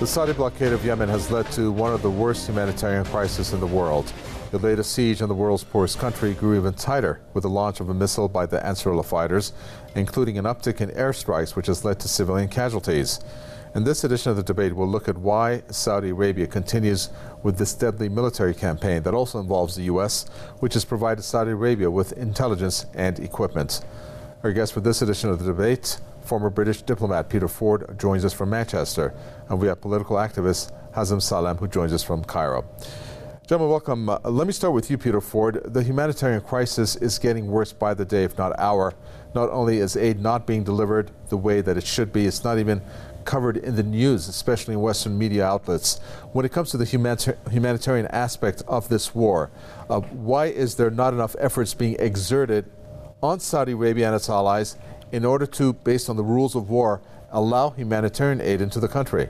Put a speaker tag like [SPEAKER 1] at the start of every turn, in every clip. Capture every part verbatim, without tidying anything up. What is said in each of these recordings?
[SPEAKER 1] Saudi blockade of Yemen has led to one of the worst humanitarian crises in the world. The latest siege on the world's poorest country grew even tighter with the launch of a missile by the Ansarullah fighters, including an uptick in airstrikes, which has led to civilian casualties. In this edition of the debate, we'll look at why Saudi Arabia continues with this deadly military campaign that also involves the U S, which has provided Saudi Arabia with intelligence and equipment. Our guest for this edition of the debate, former British diplomat Peter Ford, joins us from Manchester, and we have political activist Hazem Salem, who joins us from Cairo. Gentlemen, welcome. Uh, let me start with you, Peter Ford. The humanitarian crisis is getting worse by the day, if not hour. Not only is aid not being delivered the way that it should be, it's not even covered in the news, especially in Western media outlets. When it comes to the humanitar humanitarian aspect of this war, uh, why is there not enough efforts being exerted on Saudi Arabia and its allies in order to, based on the rules of war, allow humanitarian aid into the country?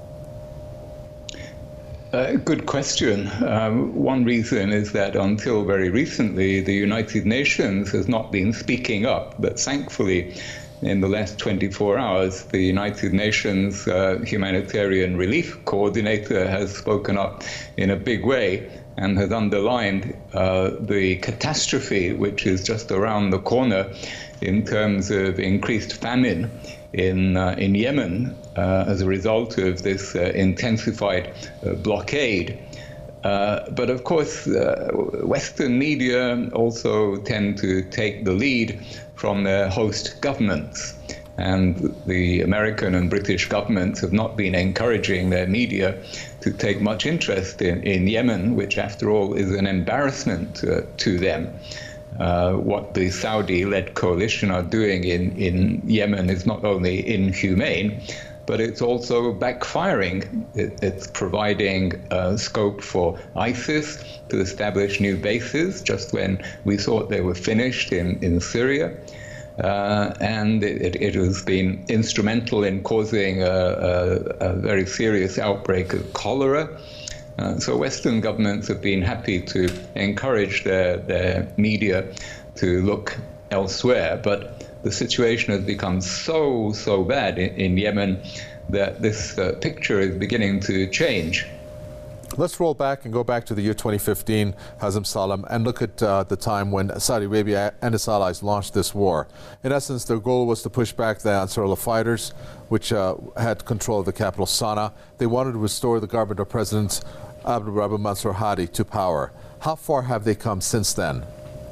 [SPEAKER 2] Uh, good question. Um, one reason is that until very recently, the United Nations has not been speaking up. But thankfully, in the last twenty-four hours, the United Nations uh, Humanitarian Relief Coordinator has spoken up in a big way and has underlined uh, the catastrophe which is just around the corner in terms of increased famine in uh, in Yemen uh, as a result of this uh, intensified uh, blockade. Uh, but of course, uh, Western media also tend to take the lead from their host governments. And the American and British governments have not been encouraging their media to take much interest in, in Yemen, which after all is an embarrassment uh, to them. Uh, what the Saudi-led coalition are doing in, in Yemen is not only inhumane, but it's also backfiring. It, it's providing uh, scope for ISIS to establish new bases just when we thought they were finished in, in Syria. Uh, and it, it has been instrumental in causing a, a, a very serious outbreak of cholera. Uh, so Western governments have been happy to encourage their, their media to look elsewhere, but the situation has become so, so bad in, in Yemen that this uh, picture is beginning to change.
[SPEAKER 1] Let's roll back and go back to the year twenty fifteen, Hazem Salem, and look at uh, the time when Saudi Arabia and its allies launched this war. In essence, their goal was to push back the Ansarullah fighters, which uh, had control of the capital, Sana'a. They wanted to restore the government of President Abdul Rabu Mansur Hadi to power. How far have they come since then?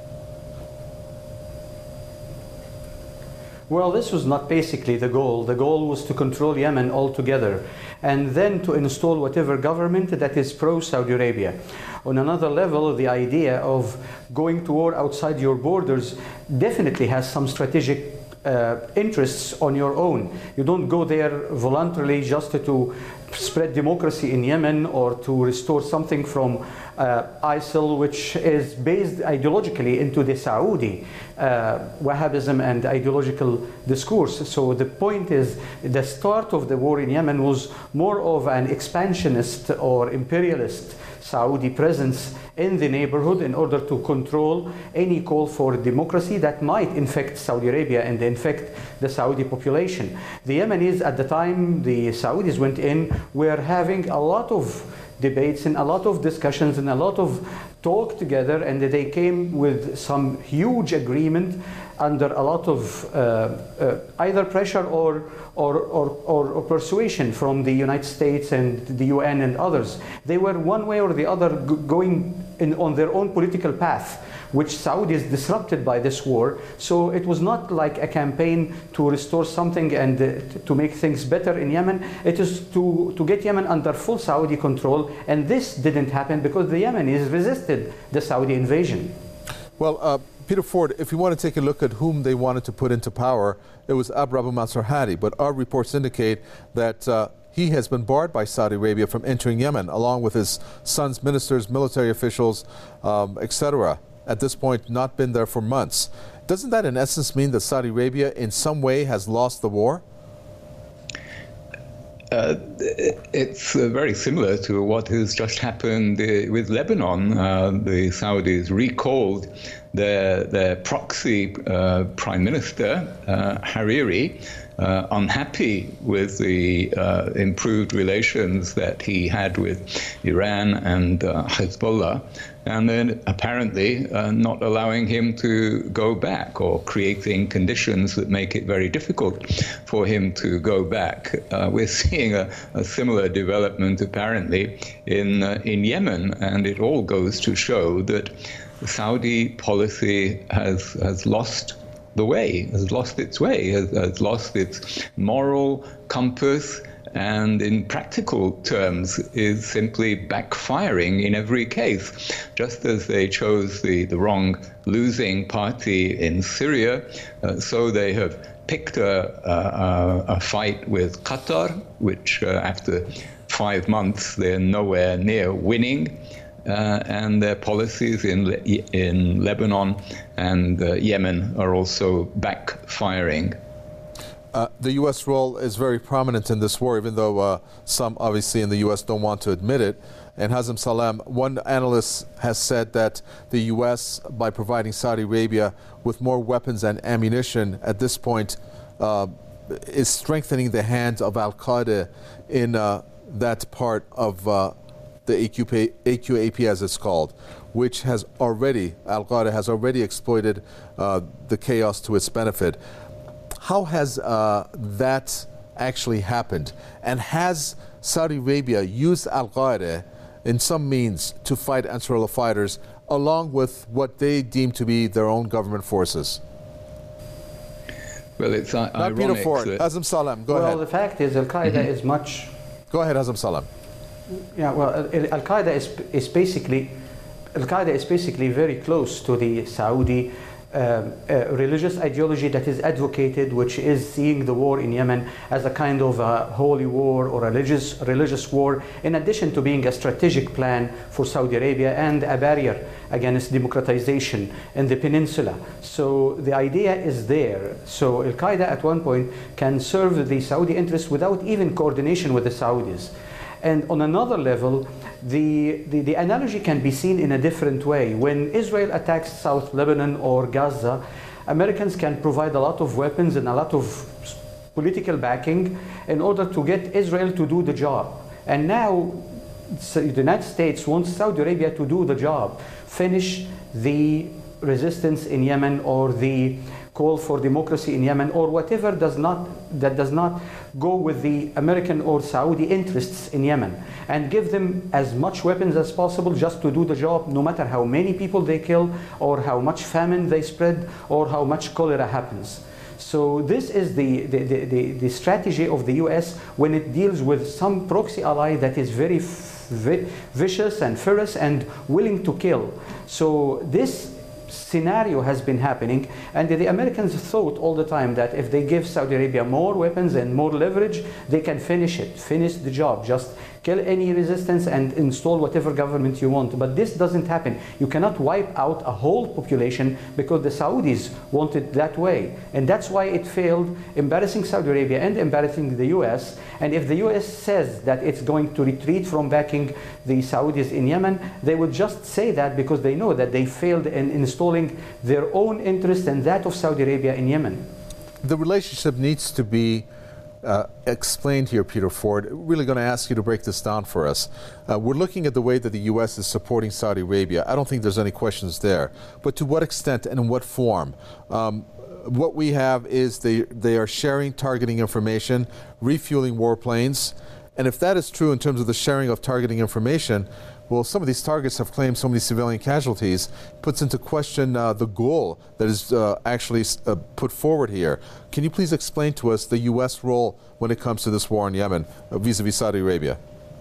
[SPEAKER 3] Well, this was not basically the goal. The goal was to control Yemen altogether and then to install whatever government that is pro-Saudi Arabia. On another level, the idea of going to war outside your borders definitely has some strategic uh, interests on your own. You don't go there voluntarily just to spread democracy in Yemen or to restore something from uh, ISIL, which is based ideologically into the Saudi uh, Wahhabism and ideological discourse. So the point is, the start of the war in Yemen was more of an expansionist or imperialist Saudi presence in the neighborhood in order to control any call for democracy that might infect Saudi Arabia and infect the Saudi population. The Yemenis at the time the Saudis went in were having a lot of debates and a lot of discussions and a lot of talk together, and they came with some huge agreement under a lot of uh, uh, either pressure or or, or, or or persuasion from the United States and the U N and others. They were one way or the other going in, on their own political path, which Saudis disrupted by this war. So it was not like a campaign to restore something and uh, to make things better in Yemen. It is to, to get Yemen under full Saudi control, and this didn't happen because the Yemenis resisted the Saudi invasion.
[SPEAKER 1] Well, uh, Peter Ford, if you want to take a look at whom they wanted to put into power, it was Abdul Rabu Mansur Hadi, but our reports indicate that uh, he has been barred by Saudi Arabia from entering Yemen, along with his son's ministers, military officials, um, et cetera. At this point, not been there for months. Doesn't that in essence mean that Saudi Arabia in some way has lost the war?
[SPEAKER 2] Uh, it's uh, very similar to what has just happened uh, with Lebanon. Uh, the Saudis recalled their, their proxy uh, prime minister, uh, Hariri, uh, unhappy with the uh, improved relations that he had with Iran and uh, Hezbollah, and then apparently uh, not allowing him to go back, or creating conditions that make it very difficult for him to go back. Uh, we're seeing a, a similar development apparently in uh, in Yemen, and it all goes to show that Saudi policy has has lost the way, has lost its way, has, has lost its moral compass, and in practical terms is simply backfiring in every case. Just as they chose the, the wrong losing party in Syria, uh, so they have picked a, a, a fight with Qatar, which uh, after five months they're nowhere near winning. Uh, and their policies in Le- in Lebanon and uh, Yemen are also backfiring.
[SPEAKER 1] Uh, the U S role is very prominent in this war, even though uh, some obviously in the U S don't want to admit it. And Hazem Salem, one analyst has said that the U S, by providing Saudi Arabia with more weapons and ammunition at this point, uh, is strengthening the hand of Al-Qaeda in uh, that part of uh, the A Q P, A Q A P as it's called, which has already, Al-Qaeda has already exploited uh, the chaos to its benefit. How has uh, that actually happened? And has Saudi Arabia used Al-Qaeda in some means to fight Ansarullah fighters along with what they deem to be their own government forces?
[SPEAKER 2] Well, it's uh,
[SPEAKER 1] Not Peter Ford. Hazem Salem, go
[SPEAKER 3] well,
[SPEAKER 1] ahead.
[SPEAKER 3] Well, the fact is Al-Qaeda mm-hmm. is much...
[SPEAKER 1] Go ahead, Hazem Salem.
[SPEAKER 3] Yeah, well, Al-Qaeda is, is basically Al-Qaeda is basically very close to the Saudi um, uh, religious ideology that is advocated, which is seeing the war in Yemen as a kind of a holy war or religious religious war, in addition to being a strategic plan for Saudi Arabia and a barrier against democratization in the peninsula. So the idea is there. So Al-Qaeda at one point can serve the Saudi interests without even coordination with the Saudis. And on another level, the, the, the analogy can be seen in a different way. When Israel attacks South Lebanon or Gaza, Americans can provide a lot of weapons and a lot of political backing in order to get Israel to do the job. And now the United States wants Saudi Arabia to do the job, finish the resistance in Yemen or the call for democracy in Yemen or whatever does not that does not go with the American or Saudi interests in Yemen, and give them as much weapons as possible just to do the job, no matter how many people they kill or how much famine they spread or how much cholera happens. So this is the, the, the, the, the strategy of the U S when it deals with some proxy ally that is very vi- vicious and fierce and willing to kill. So this scenario has been happening, and the Americans thought all the time that if they give Saudi Arabia more weapons and more leverage, they can finish it, finish the job, just kill any resistance and install whatever government you want. But this doesn't happen. You cannot wipe out a whole population because the Saudis want it that way. And that's why it failed, embarrassing Saudi Arabia and embarrassing the U S. And if the U S says that it's going to retreat from backing the Saudis in Yemen, they would just say that because they know that they failed in installing their own interest and that of Saudi Arabia in Yemen.
[SPEAKER 1] The relationship needs to be Uh, explained here, Peter Ford. Really going to ask you to break this down for us. Uh, we're looking at the way that the U S is supporting Saudi Arabia. I don't think there's any questions there. But to what extent and in what form? Um, what we have is they, they are sharing targeting information, refueling warplanes. And if that is true in terms of the sharing of targeting information, well, some of these targets have claimed so many civilian casualties, puts into question uh, the goal that is uh, actually uh, put forward here. Can you please explain to us the U S role when it comes to this war in Yemen uh, vis-a-vis Saudi Arabia?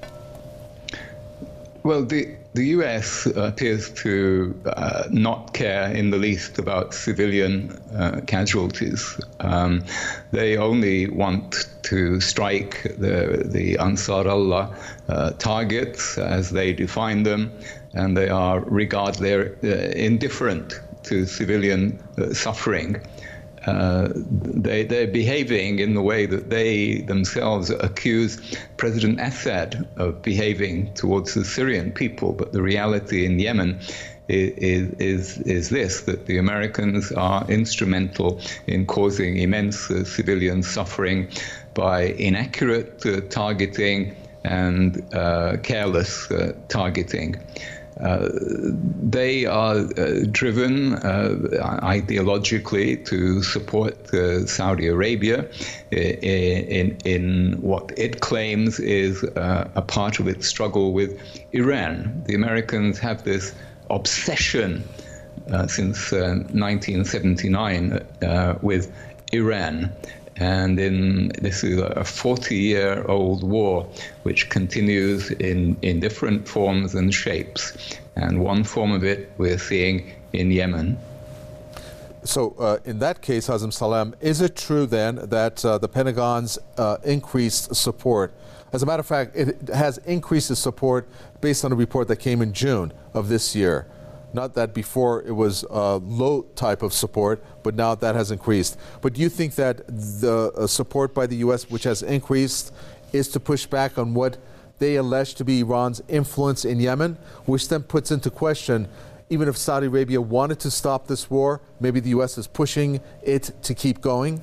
[SPEAKER 2] Well, the, the U S appears to uh, not care in the least about civilian uh, casualties. Um, they only want to strike the, the Ansar Allah uh, targets as they define them, and they are regard they're uh, indifferent to civilian uh, suffering. Uh, they, they're behaving in the way that they themselves accuse President Assad of behaving towards the Syrian people. But the reality in Yemen is, is, is this, that the Americans are instrumental in causing immense uh, civilian suffering by inaccurate uh, targeting and uh, careless uh, targeting. Uh, they are uh, driven uh, ideologically to support uh, Saudi Arabia in, in, in what it claims is uh, a part of its struggle with Iran. The Americans have this obsession uh, since uh, nineteen seventy-nine uh, with Iran. And in this is a forty-year-old war which continues in, in different forms and shapes. And one form of it we're seeing in Yemen.
[SPEAKER 1] So uh, in that case, Hazem Salem, is it true then that uh, the Pentagon's uh, increased support, as a matter of fact, it has increased its support based on a report that came in June of this year? Not that before it was a low type of support, but now that has increased. But do you think that the uh, support by the U S, which has increased, is to push back on what they allege to be Iran's influence in Yemen, which then puts into question, even if Saudi Arabia wanted to stop this war, maybe the U S is pushing it to keep going?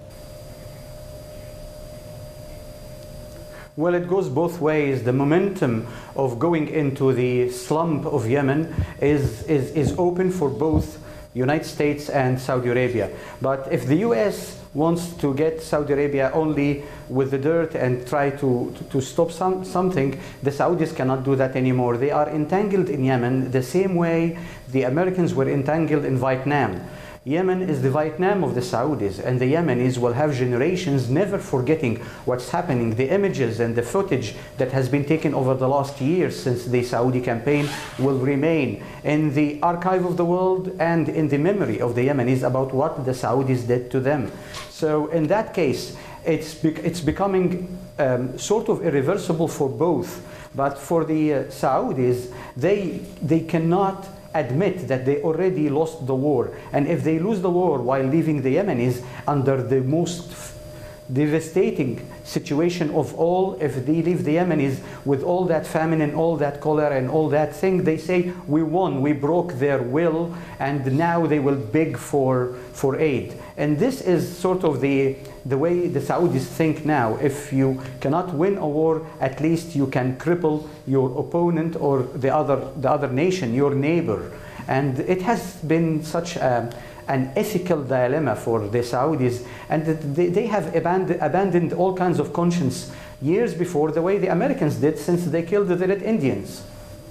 [SPEAKER 3] Well, it goes both ways. The momentum of going into the slump of Yemen is, is, is open for both United States and Saudi Arabia. But if the U S wants to get Saudi Arabia only with the dirt and try to, to, to stop some, something, the Saudis cannot do that anymore. They are entangled in Yemen the same way the Americans were entangled in Vietnam. Yemen is the Vietnam of the Saudis, and the Yemenis will have generations never forgetting what's happening. The images and the footage that has been taken over the last years since the Saudi campaign will remain in the archive of the world and in the memory of the Yemenis about what the Saudis did to them. So in that case, it's, bec it's becoming um, sort of irreversible for both. But for the uh, Saudis, they, they cannot admit that they already lost the war, and if they lose the war while leaving the Yemenis under the most devastating situation of all, if they leave the Yemenis with all that famine and all that cholera and all that thing, they say, we won, we broke their will, and now they will beg for, for aid. And this is sort of the, the way the Saudis think now. If you cannot win a war, at least you can cripple your opponent or the other, the other nation, your neighbor. And it has been such a, an ethical dilemma for the Saudis, and they, they have abandoned, abandoned all kinds of conscience years before, the way the Americans did since they killed the Red Indians.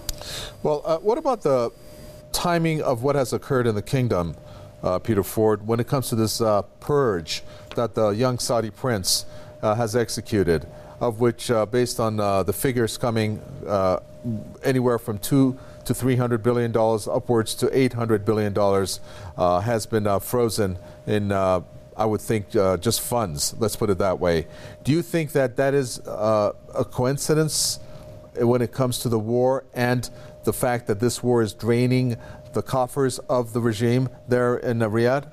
[SPEAKER 1] Well, uh, what about the timing of what has occurred in the kingdom, uh, Peter Ford, when it comes to this uh, purge that the young Saudi prince uh, has executed, of which, uh, based on uh, the figures coming uh, anywhere from two to three hundred billion dollars, upwards to eight hundred billion dollars, uh, has been uh, frozen in, uh, I would think, uh, just funds, let's put it that way. Do you think that that is uh, a coincidence when it comes to the war and the fact that this war is draining the coffers of the regime there in uh, Riyadh?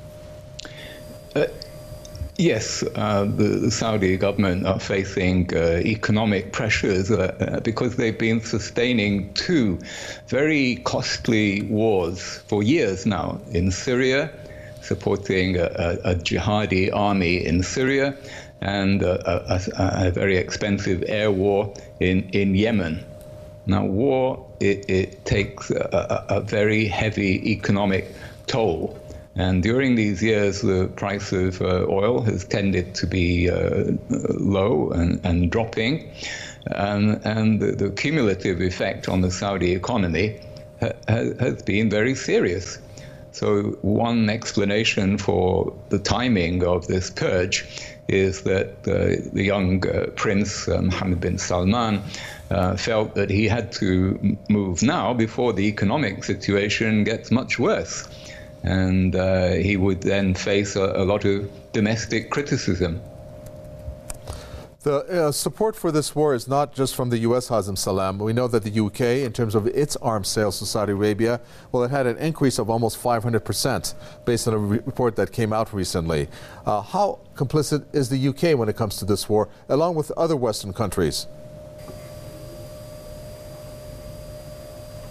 [SPEAKER 1] Uh
[SPEAKER 2] Yes, uh, the, the Saudi government are facing uh, economic pressures uh, because they've been sustaining two very costly wars for years now in Syria, supporting a, a, a jihadi army in Syria, and a, a, a very expensive air war in, in Yemen. Now, war, it, it takes a, a very heavy economic toll. And during these years, the price of uh, oil has tended to be uh, low and, and dropping. And, and the, the cumulative effect on the Saudi economy ha has been very serious. So one explanation for the timing of this purge is that uh, the young uh, prince, uh, Mohammed bin Salman, uh, felt that he had to move now before the economic situation gets much worse. And uh, he would then face a, a lot of domestic criticism.
[SPEAKER 1] The uh, support for this war is not just from the U S, Hazem Salem. We know that the U K, in terms of its arms sales to Saudi Arabia, well, it had an increase of almost five hundred percent based on a re report that came out recently. Uh, how complicit is the U K when it comes to this war, along with other Western countries?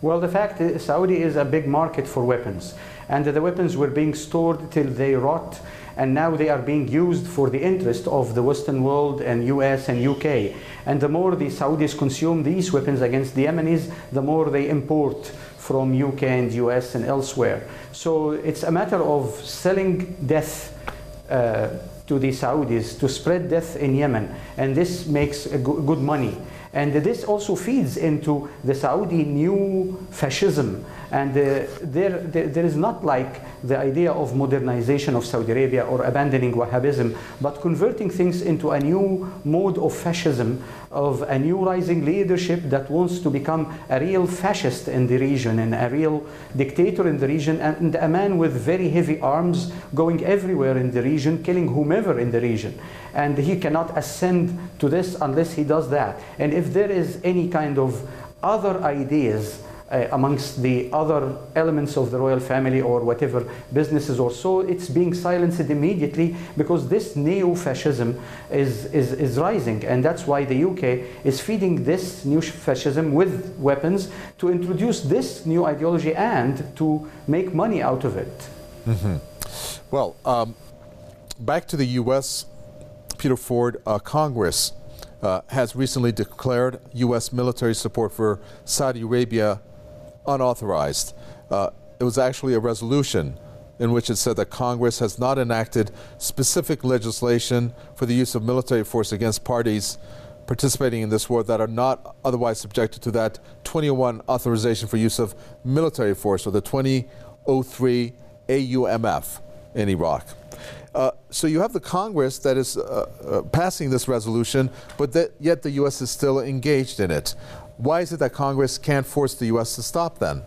[SPEAKER 3] Well, the fact is Saudi is a big market for weapons, and the weapons were being stored till they rot, and now they are being used for the interest of the Western world and U S and U K. And the more the Saudis consume these weapons against the Yemenis, the more they import from U K and U S and elsewhere. So it's a matter of selling death uh, to the Saudis to spread death in Yemen, and this makes a go good money. And this also feeds into the Saudi new fascism. And uh, there, there, there is not like the idea of modernization of Saudi Arabia or abandoning Wahhabism, but converting things into a new mode of fascism, of a new rising leadership that wants to become a real fascist in the region and a real dictator in the region, and a man with very heavy arms going everywhere in the region, killing whomever in the region. And he cannot ascend to this unless he does that. And if there is any kind of other ideas Uh, amongst the other elements of the royal family or whatever businesses or so, it's being silenced immediately, because this neo-fascism is, is, is rising. And that's why the U K is feeding this new fascism with weapons to introduce this new ideology and to make money out of it.
[SPEAKER 1] Mm-hmm. Well, um, back to the U S, Peter Ford, uh, Congress uh, has recently declared U S military support for Saudi Arabia unauthorized. Uh, it was actually a resolution in which it said that Congress has not enacted specific legislation for the use of military force against parties participating in this war that are not otherwise subjected to that twenty oh one authorization for use of military force, or the twenty oh three A U M F in Iraq. Uh, so you have the Congress that is uh, uh, passing this resolution, but that yet the U S is still engaged in it. Why is it that Congress can't force the U S to stop then?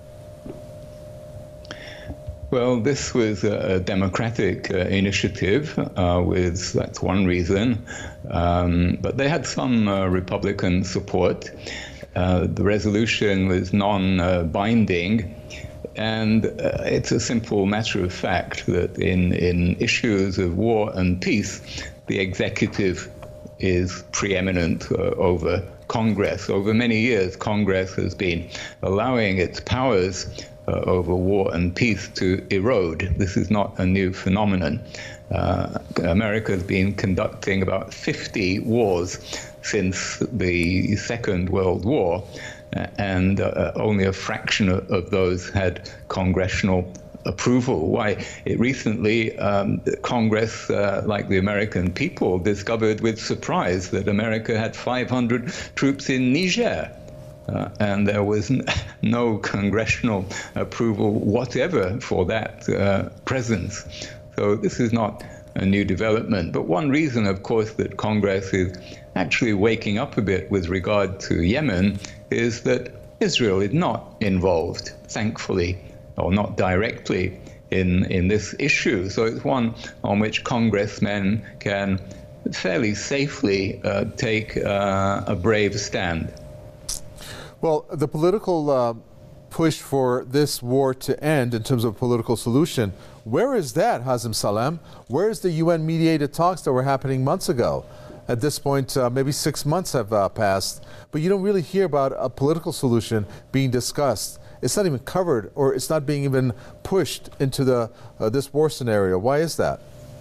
[SPEAKER 2] Well, this was a democratic uh, initiative, uh, with, that's one reason, um, but they had some uh, Republican support. Uh, the resolution was non-binding, and uh, it's a simple matter of fact that in, in issues of war and peace, the executive is preeminent uh, over Congress. Over many years, Congress has been allowing its powers uh, over war and peace to erode. This is not a new phenomenon. Uh, America has been conducting about fifty wars since the Second World War, uh, and uh, only a fraction of, of those had congressional approval. Why, it recently, um, Congress, uh, like the American people, discovered with surprise that America had five hundred troops in Niger. Uh, and there was n no congressional approval whatever for that uh, presence. So this is not a new development. But one reason, of course, that Congress is actually waking up a bit with regard to Yemen is that Israel is not involved, thankfully, or not directly in, in this issue. So it's one on which congressmen can fairly safely uh, take uh, a brave stand.
[SPEAKER 1] Well, the political uh, push for this war to end in terms of political solution, where is that, Hazem Salem? Where is the U N-mediated talks that were happening months ago? At this point, uh, maybe six months have uh, passed, but you don't really hear about a political solution being discussed. It's not even covered, or it's not being even pushed into the uh, this war scenario. Why is that?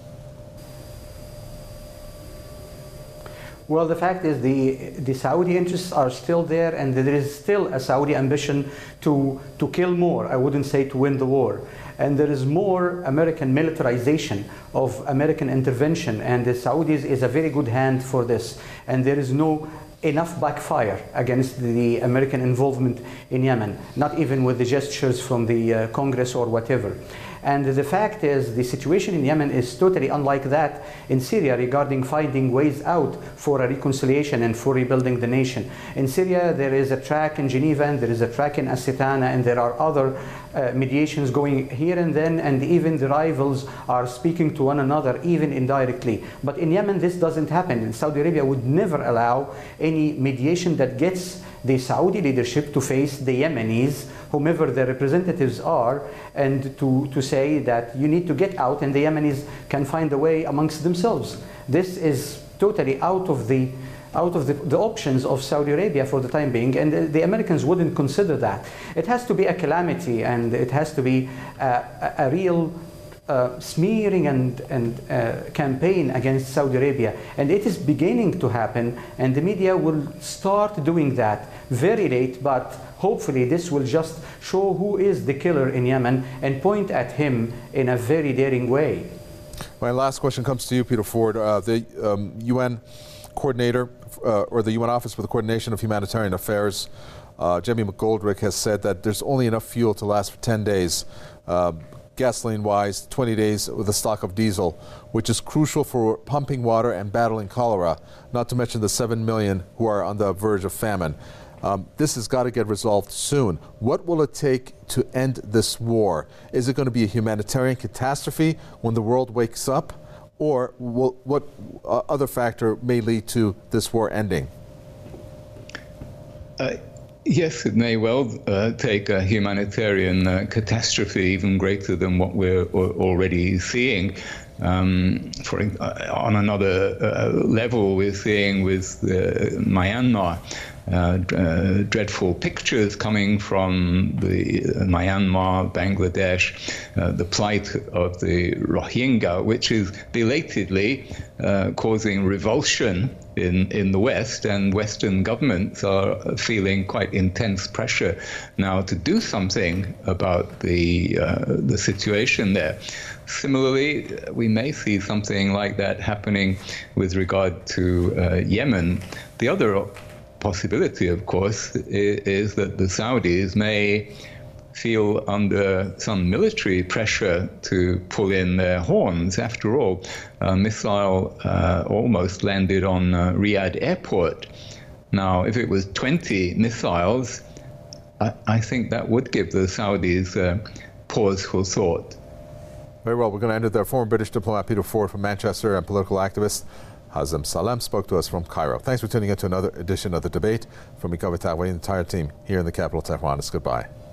[SPEAKER 3] Well, the fact is the, the Saudi interests are still there, and there is still a Saudi ambition to, to kill more. I wouldn't say to win the war. And there is more American militarization of American intervention, and the Saudis is a very good hand for this. And there is no enough backfire against the American involvement in Yemen, not even with the gestures from the uh, Congress or whatever. And the fact is, the situation in Yemen is totally unlike that in Syria regarding finding ways out for a reconciliation and for rebuilding the nation. In Syria, there is a track in Geneva, and there is a track in Asitana, and there are other uh, mediations going here and then, and even the rivals are speaking to one another, even indirectly. But in Yemen, this doesn't happen. And Saudi Arabia would never allow any mediation that gets the Saudi leadership to face the Yemenis, whomever their representatives are, and to, to say that you need to get out and the Yemenis can find a way amongst themselves. This is totally out of the out of the, the options of Saudi Arabia for the time being, and the, the Americans wouldn't consider that. It has to be a calamity, and it has to be uh, a, a real uh, smearing and, and uh, campaign against Saudi Arabia. And it is beginning to happen, and the media will start doing that very late, but hopefully this will just show who is the killer in Yemen and point at him in a very daring way.
[SPEAKER 1] My last question comes to you, Peter Ford. Uh, the um, U N coordinator, uh, or the U N Office for the Coordination of Humanitarian Affairs, uh, Jamie McGoldrick, has said that there's only enough fuel to last for ten days, uh, gasoline-wise, twenty days with a stock of diesel, which is crucial for pumping water and battling cholera, not to mention the seven million who are on the verge of famine. Um, this has got to get resolved soon. What will it take to end this war? Is it going to be a humanitarian catastrophe when the world wakes up? Or will, what uh, other factor may lead to this war ending?
[SPEAKER 2] Uh, yes, it may well uh, take a humanitarian uh, catastrophe even greater than what we're already seeing. Um, for, uh, on another uh, level, we're seeing with uh, Myanmar uh, uh, dreadful pictures coming from the uh, Myanmar, Bangladesh, uh, the plight of the Rohingya, which is belatedly uh, causing revulsion in, in the West, and Western governments are feeling quite intense pressure now to do something about the uh, the situation there. Similarly, we may see something like that happening with regard to uh, Yemen. The other possibility, of course, is, is that the Saudis may feel under some military pressure to pull in their horns. After all, a missile uh, almost landed on uh, Riyadh airport. Now, if it was twenty missiles, I, I think that would give the Saudis uh, pause for thought.
[SPEAKER 1] Very well, we're going to end it there. Former British diplomat Peter Ford from Manchester and political activist Hazem Salem spoke to us from Cairo. Thanks for tuning in to another edition of The Debate. From me, Kavita, and the entire team here in the capital, Tehran. It's goodbye.